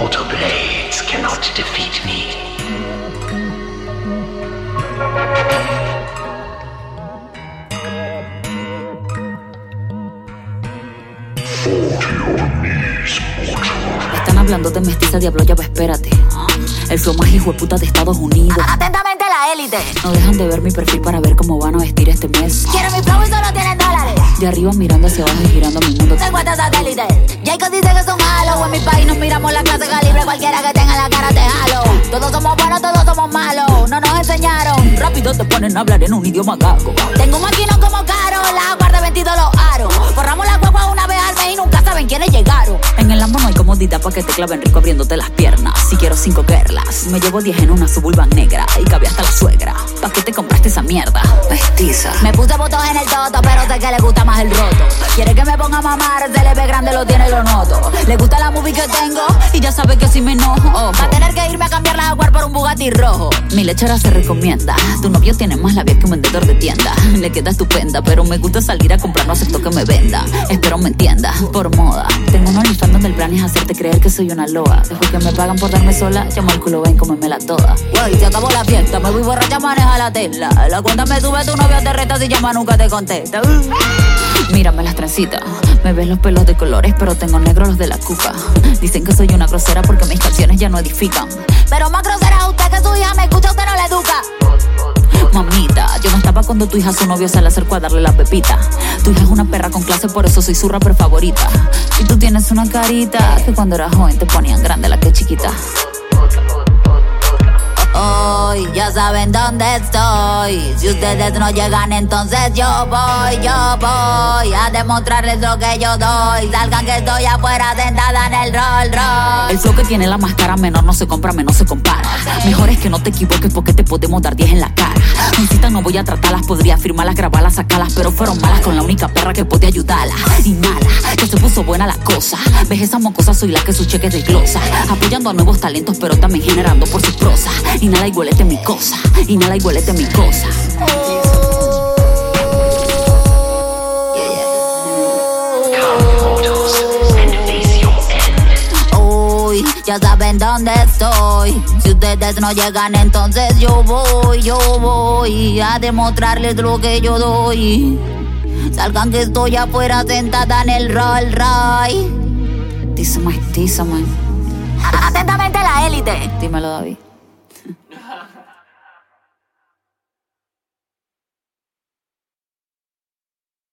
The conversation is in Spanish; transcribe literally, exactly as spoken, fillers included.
Mortal blades cannot defeat me. Están hablando de mestiza, diablo, ya va, espérate. El flow más hijueputa de Estados Unidos. Atentamente la élite. No dejan de ver mi perfil para ver cómo van a vestir este mes. Quieren mi flow y solo tienen dólares. De arriba mirando hacia abajo y girando mi mundo. Tengo este satélite. Jacob dice que son malos. En mi país nos miramos la clase calibre. Cualquiera que tenga la cara te jalo. Todos somos buenos, todos somos malos. No nos enseñaron. Rápido te ponen a hablar en un idioma gago. Tengo un maquinón como caro. La guarda vencido los aros. Forramos la guagua una vez al mes y nunca saben quiénes llegaron. En el Lambo no hay comodidad pa' que te claven rico abriéndote las piernas. Si quiero cinco girlas, me llevo diez en una Suburban negra. Y cabe hasta la suegra. ¿Pa' qué te compraste esa mierda? Mestiza. Me puse botos en el toto, pero sé que le gusta más el roto. Quiere que me ponga a mamar, se le ve grande, lo tiene y lo noto. Le gusta la movie que tengo y ya sabe que si me enojo, ojo. Va a tener que irme a cambiar la Jaguar por un Bugatti rojo. Mi lechera se recomienda. Tu novio tiene más labia que un vendedor de tienda. Le queda estupenda, pero me gusta salir a comprar, no acepto que me venda. Espero me entienda, por moda. Tengo un OnlyFans donde el plan es hacerte creer que soy una loa. Después que me pagan por darme sola, llamo al culo, ven, cómemela toda. Wey, se acabó la fiesta, me voy borracha, maneja la tela. La cuenta me sube, tu novio te reta, si llama nunca te contesta. Mírame las trencitas, me ves los pelos de colores, pero tengo negros los de la cuca. Dicen que soy una grosera porque mis canciones ya no edifican. Pero más grosera es usted que su hija me escucha, usted no le educa. Mamita, yo no estaba cuando tu hija su novio se le acercó a darle la pepita. Tu hija es una perra con clase, por eso soy su rapper favorita. Y tú tienes una carita que cuando eras joven te ponían grande la que chiquita. Hoy ya saben dónde estoy. Si ustedes no llegan, entonces yo voy, yo voy a demostrarles lo que yo doy. Salgan que estoy afuera sentada en el Rolls Royce. El flow que tiene la máscara menor no se compra, menos se compara. Mejor es que no te equivoques porque te podemos dar diez en la cara. Mis citas no voy a tratarlas, podría firmarlas, grabarlas, sacarlas, pero fueron malas con la única perra que podía ayudarlas. Y nada, que se puso buena la cosa. Ves esa mocosa, soy la que sus cheques desglosa. Apoyando a nuevos talentos, pero también generando por su prosa. Inhala y huélete mi cosa, inhala y huélete mi cosa. Hoy ya saben dónde estoy. Si ustedes no llegan, entonces yo voy, yo voy a demostrarles lo que yo doy. Salgan que estoy afuera sentada en el Rolls Royce. Dísame, dísame. Atentamente la élite. Dímelo, David.